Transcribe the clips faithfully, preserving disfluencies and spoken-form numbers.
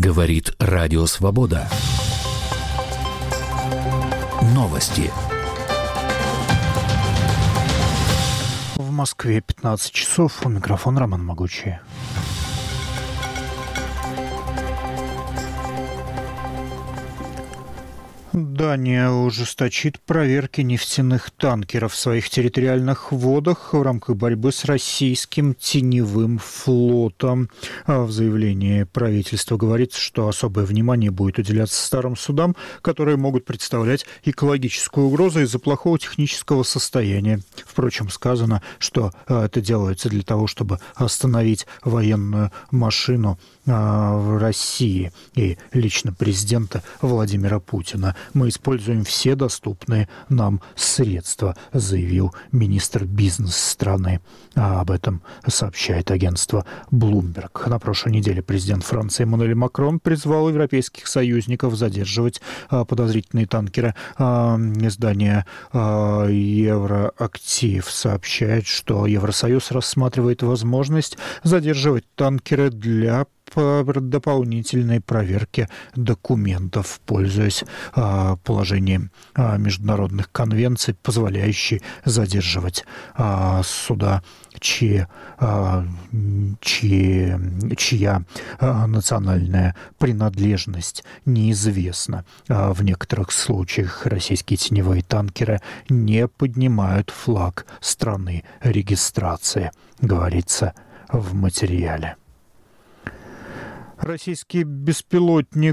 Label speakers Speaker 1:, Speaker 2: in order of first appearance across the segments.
Speaker 1: Говорит Радио Свобода. Новости.
Speaker 2: В Москве пятнадцать часов. У микрофона Роман Могучий. Дания ужесточит проверки нефтяных танкеров в своих территориальных водах в рамках борьбы с российским теневым флотом. В заявлении правительства говорится, что особое внимание будет уделяться старым судам, которые могут представлять экологическую угрозу из-за плохого технического состояния. Впрочем, сказано, что это делается для того, чтобы остановить военную машину в России и лично президента Владимира Путина. Мы используем все доступные нам средства, заявил министр бизнеса страны. А об этом сообщает агентство Bloomberg. На прошлой неделе президент Франции Эммануэль Макрон призвал европейских союзников задерживать а, подозрительные танкеры. А, издание а, Евроактив сообщает, что Евросоюз рассматривает возможность задерживать танкеры для по дополнительной проверке документов, пользуясь а, положением а, международных конвенций, позволяющих задерживать а, суда, чьи, а, чьи, чья а, национальная принадлежность неизвестна. А в некоторых случаях российские теневые танкеры не поднимают флаг страны регистрации, говорится в материале. Российский беспилотник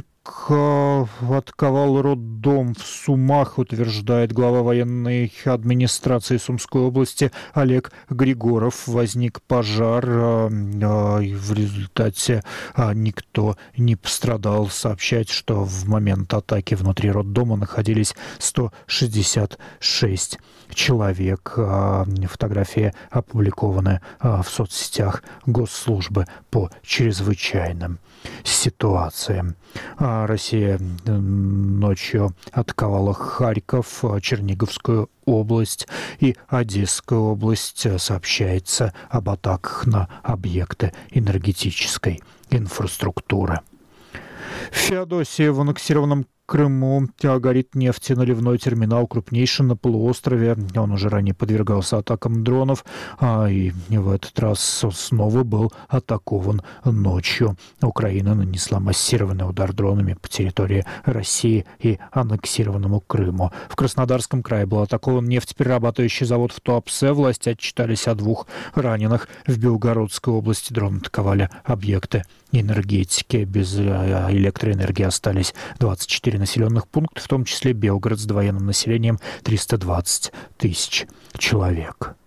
Speaker 2: атаковал роддом в Сумах, утверждает глава военной администрации Сумской области Олег Григоров. Возник пожар, в результате никто не пострадал. Сообщает, что в момент атаки внутри роддома находились сто шестьдесят шесть человек. Фотография опубликована в соцсетях Госслужбы по чрезвычайным ситуациям. Россия ночью атаковала Харьков, Черниговскую область и Одесскую область. Сообщается об атаках на объекты энергетической инфраструктуры. В Феодосии, в аннексированном Крыму, горит нефтеналивной терминал, крупнейший на полуострове. Он уже ранее подвергался атакам дронов, а и в этот раз снова был атакован ночью. Украина нанесла массированный удар дронами по территории России и аннексированному Крыму. В Краснодарском крае был атакован нефтеперерабатывающий завод в Туапсе. Власти отчитались о двух раненых. В Белгородской области дроны атаковали объекты энергетики. Без электроэнергии остались двадцать четыре населенных пункта, в том числе Белгород с довоенным населением триста двадцать тысяч человек.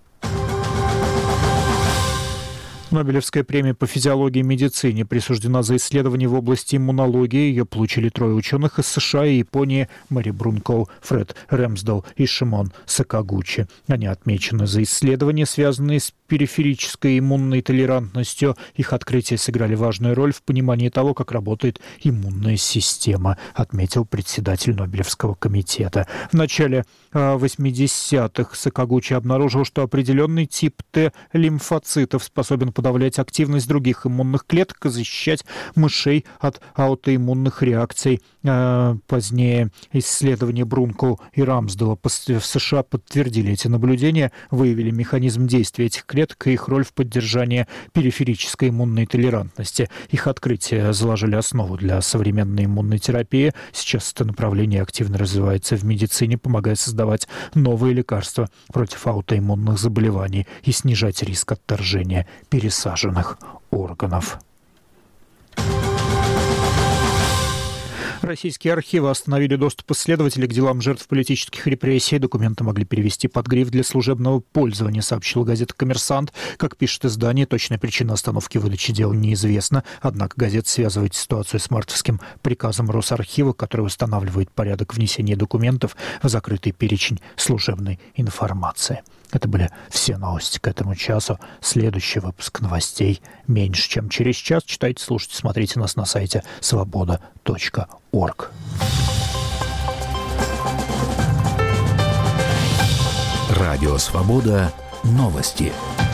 Speaker 2: Нобелевская премия по физиологии и медицине присуждена за исследования в области иммунологии. Ее получили трое ученых из США и Японии: Мэри Брункоу, Фред Рэмсдел и Шимон Сакагучи. Они отмечены за исследования, связанные с периферической иммунной толерантностью. Их открытия сыграли важную роль в понимании того, как работает иммунная система, отметил председатель Нобелевского комитета. В начале восьмидесятых Сакагучи обнаружил, что определенный тип Т-лимфоцитов способен подавлять активность других иммунных клеток и защищать мышей от аутоиммунных реакций. Позднее исследования Брункоу и Рамсдела в США подтвердили эти наблюдения, выявили механизм действия этих клеток и их роль в поддержании периферической иммунной толерантности. Их открытия заложили основу для современной иммунной терапии. Сейчас это направление активно развивается в медицине, помогая создавать новые лекарства против аутоиммунных заболеваний и снижать риск отторжения пересаженных органов. Российские архивы остановили доступ исследователей к делам жертв политических репрессий. Документы могли перевести под гриф «для служебного пользования», сообщила газета «Коммерсант». Как пишет издание, точная причина остановки выдачи дел неизвестна. Однако газета связывает ситуацию с мартовским приказом Росархива, который устанавливает порядок внесения документов в закрытый перечень служебной информации. Это были все новости к этому часу. Следующий выпуск новостей меньше, чем через час. Читайте, слушайте, смотрите нас на сайте свобода точка орг.
Speaker 1: Радио «Свобода». Новости.